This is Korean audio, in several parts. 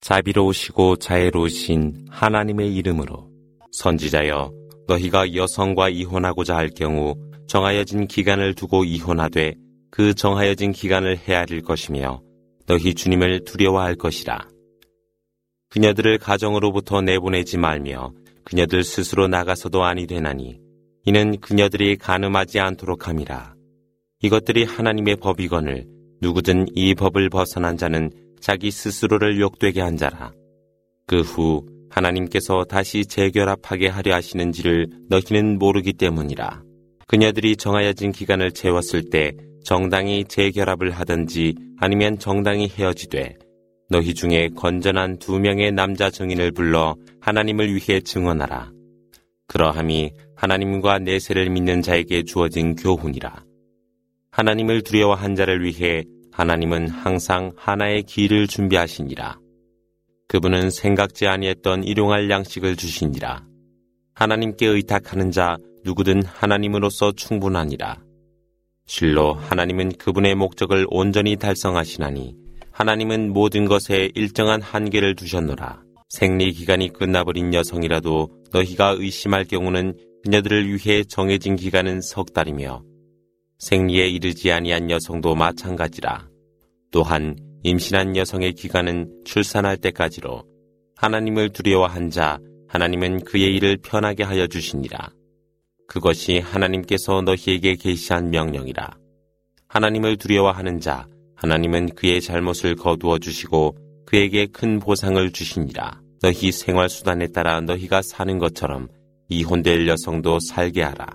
자비로우시고 자애로우신 하나님의 이름으로. 선지자여, 너희가 여성과 이혼하고자 할 경우 정하여진 기간을 두고 이혼하되 그 정하여진 기간을 헤아릴 것이며 너희 주님을 두려워할 것이라. 그녀들을 가정으로부터 내보내지 말며 그녀들 스스로 나가서도 아니 되나니 이는 그녀들이 간음하지 않도록 함이라. 이것들이 하나님의 법이거늘 누구든 이 법을 벗어난 자는 자기 스스로를 욕되게 한 자라. 그 후 하나님께서 다시 재결합하게 하려 하시는지를 너희는 모르기 때문이라. 그녀들이 정하여진 기간을 채웠을 때 정당히 재결합을 하든지 아니면 정당히 헤어지되 너희 중에 건전한 2명의 남자 증인을 불러 하나님을 위해 증언하라. 그러함이 하나님과 내세를 믿는 자에게 주어진 교훈이라. 하나님을 두려워한 자를 위해 하나님은 항상 하나의 길을 준비하시니라. 그분은 생각지 아니했던 일용할 양식을 주시니라. 하나님께 의탁하는 자 누구든 하나님으로서 충분하니라. 실로 하나님은 그분의 목적을 온전히 달성하시나니 하나님은 모든 것에 일정한 한계를 두셨노라. 생리기간이 끝나버린 여성이라도 너희가 의심할 경우는 그녀들을 위해 정해진 기간은 3달이며 생리에 이르지 아니한 여성도 마찬가지라. 또한 임신한 여성의 기간은 출산할 때까지로 하나님을 두려워한 자 하나님은 그의 일을 편하게 하여 주시니라. 그것이 하나님께서 너희에게 계시한 명령이라. 하나님을 두려워하는 자 하나님은 그의 잘못을 거두어 주시고 그에게 큰 보상을 주시니라. 너희 생활수단에 따라 너희가 사는 것처럼 이혼될 여성도 살게 하라.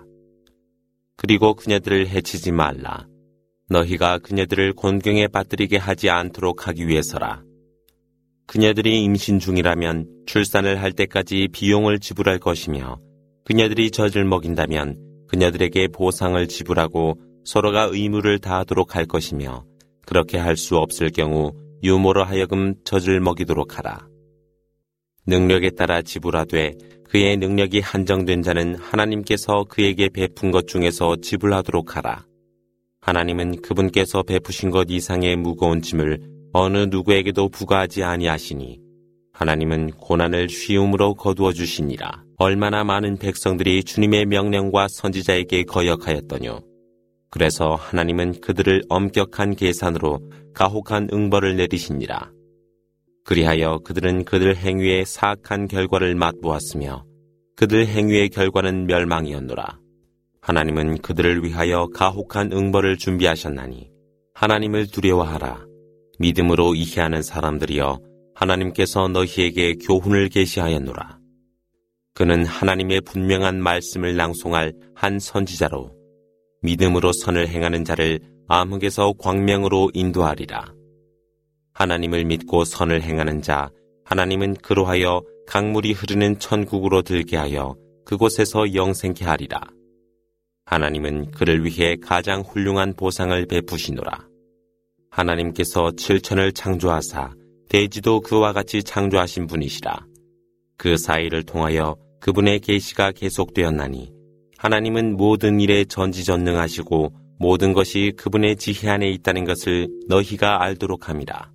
그리고 그녀들을 해치지 말라. 너희가 그녀들을 곤경에 빠뜨리게 하지 않도록 하기 위해서라. 그녀들이 임신 중이라면 출산을 할 때까지 비용을 지불할 것이며 그녀들이 젖을 먹인다면 그녀들에게 보상을 지불하고 서로가 의무를 다하도록 할 것이며 그렇게 할 수 없을 경우 유모로 하여금 젖을 먹이도록 하라. 능력에 따라 지불하되 그의 능력이 한정된 자는 하나님께서 그에게 베푼 것 중에서 지불하도록 하라. 하나님은 그분께서 베푸신 것 이상의 무거운 짐을 어느 누구에게도 부과하지 아니하시니 하나님은 고난을 쉬움으로 거두어 주시니라. 얼마나 많은 백성들이 주님의 명령과 선지자에게 거역하였더뇨. 그래서 하나님은 그들을 엄격한 계산으로 가혹한 응벌을 내리시니라. 그리하여 그들은 그들 행위의 사악한 결과를 맛보았으며 그들 행위의 결과는 멸망이었노라. 하나님은 그들을 위하여 가혹한 응벌을 준비하셨나니 하나님을 두려워하라. 믿음으로 이해하는 사람들이여 하나님께서 너희에게 교훈을 계시하였노라. 그는 하나님의 분명한 말씀을 낭송할 한 선지자로 믿음으로 선을 행하는 자를 암흑에서 광명으로 인도하리라. 하나님을 믿고 선을 행하는 자 하나님은 그로하여 강물이 흐르는 천국으로 들게 하여 그곳에서 영생케 하리라. 하나님은 그를 위해 가장 훌륭한 보상을 베푸시노라. 하나님께서 7천을 창조하사 대지도 그와 같이 창조하신 분이시라. 그 사이를 통하여 그분의 계시가 계속되었나니 하나님은 모든 일에 전지전능하시고 모든 것이 그분의 지혜 안에 있다는 것을 너희가 알도록 함이라.